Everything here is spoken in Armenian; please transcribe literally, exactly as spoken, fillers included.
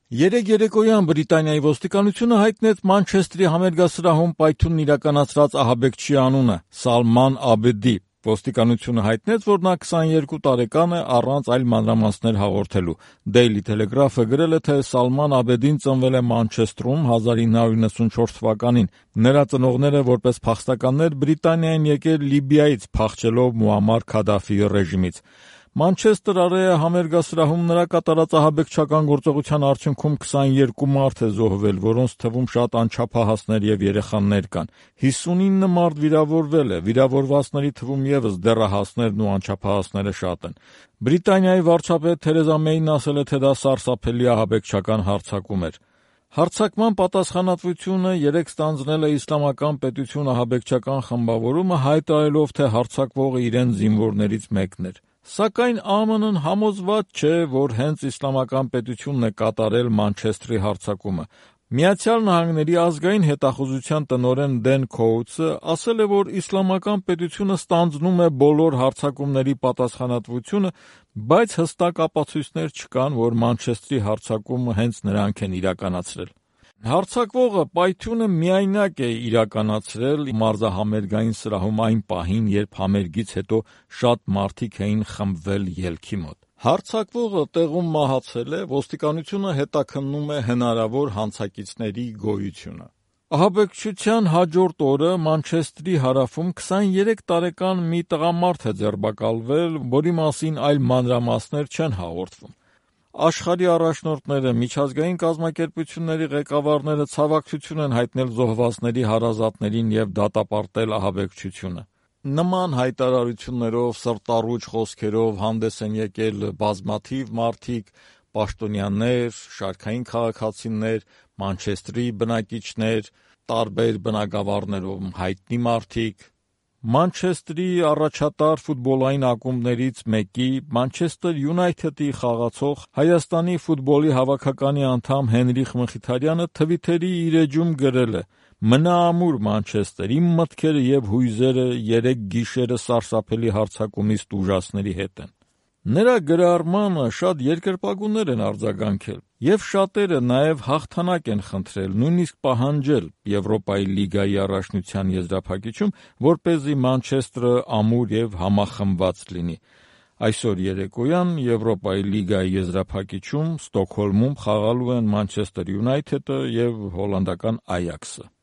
Երեկ երեկոյան Բրիտանիայի ոստիկանությունը հայտնեց Մանչեստրի համերգասրահում պայթյունն իրականացրած ահաբեկչի անունը՝ Սալման Աբեդի։ Ոստիկանությունը հայտնեց, որ նա քսաներկու տարեկան է, առանց այլ մանրամասներ հաղորդելու։ Daily Telegraph-ը գրել է, թե Սալման Աբեդին ծնվել է Մանչեստրում հազար ինը հարյուր նվաթ թվականին։ Նրա ծնողները որպես փախստականներ Բրիտանիա են եկել Լիբիայից, փախչելով Մուամմար Քադաֆիի ռեժիմից։ Մանչեստր Արեա համերգասրահում նրա կատարած ահաբեկչական գործողության արդյունքում քսաներկու մարդ է զոհվել, որոնց թվում շատ անչափահասներ եւ երեխաներ կան։ հիսունինը մարդ վիրավորվել է, վիրավորվածների թվում եւս դեռահասներն ու անչափահասները շատ են։ Բրիտանիայի վարչապետ Թերեզա Մեյն ասել է, թե դա սարսափելի ահաբեկչական հարձակում էր։ Հարձակման պատասխանատվությունը երեք ստանձնել է Իսլամական պետություն ահաբեկչական խմբավորումը, հայտարարելով, թե հարձակվողը իրեն զինվորներից մեկն էր։ Սակայն ԱՄՆ-ն համոզված չէ, որ հենց Իսլամական պետությունն է կատարել Մանչեստրի հարձակումը։ Միացյալ Նահանգների ազգային հետախուզության տնօրեն Դեն Քոուտսը ասել է, որ Իսլամական պետությունը ստանձնում է բոլոր հարձակումների պատասխանատվությունը, բայց հստակ ապացույցներ չկան, որ Մանչեստրի հարձակումը հենց նրանք են իրականացրել։ Հարձակվողը պայթյունը միայնակ է իրականացրել մարզահամերգային սրահում այն պահին, երբ համերգից հետո շատ մարդիկ էին խմբվել ելքի մոտ։ Հարձակվողը տեղում մահացել է, ոստիկանությունը հետաքննում է հնարավոր հանցակիցների գոյությունը։ Ահաբեկչության հաջորդ օրը Մանչեստրի հարավում քսաներեք տարեկան մի տղամարդ է ձերբակալվել, որի մասին այլ մանրամասներ չեն հաղորդվում։ Աշխարհի առաջնորդները, միջազգային կազմակերպությունների ղեկավարները ցավակցություն են հայտնել զոհվածների հարազատներին եւ դատապարտել ահաբեկչությունը։ Նման հայտարարություններով, սրտառուչ խոսքերով հանդես են եկել բազմաթիվ մարդիկ, պաշտոնյաներ, շարքային քաղաքացիներ, Մանչեստրի բնակիչներ, տարբեր բնակավարներում հայտնի մարդիկ։ Մանչեստրի առաջատար ֆուտբոլային ակումբներից մեկի՝ Մանչեսթեր Յունայթեդի խաղացող Հայաստանի ֆուտբոլի հավաքականի անդամ Հենրիխ Մխիթարյանը Թվիթերի իր էջում գրել է. «Մնա ամուր Մանչեսթեր, իմ մտքերը եւ հույզերը երեք գիշերը սարսափելի հարձակումից տուժածների հետ են»։ Նրա գրառմանը շատ երկրպագուներ են արձագանքել, եւ շատերը նաեւ հաղթանակ են խնդրել, նույնիսկ պահանջել Եվրոպայի լիգայի առաջնության եզրափակիչում, որպեսզի Մանչեստրը ամուր եւ համախմբված լինի։ Այսօր երեկոյան Եվրոպայի լիգայի եզրափակիչում Ստոկհոլմում խաղալու են Մանչեսթեր Յունայթեդը եւ հոլանդական Այաքսը։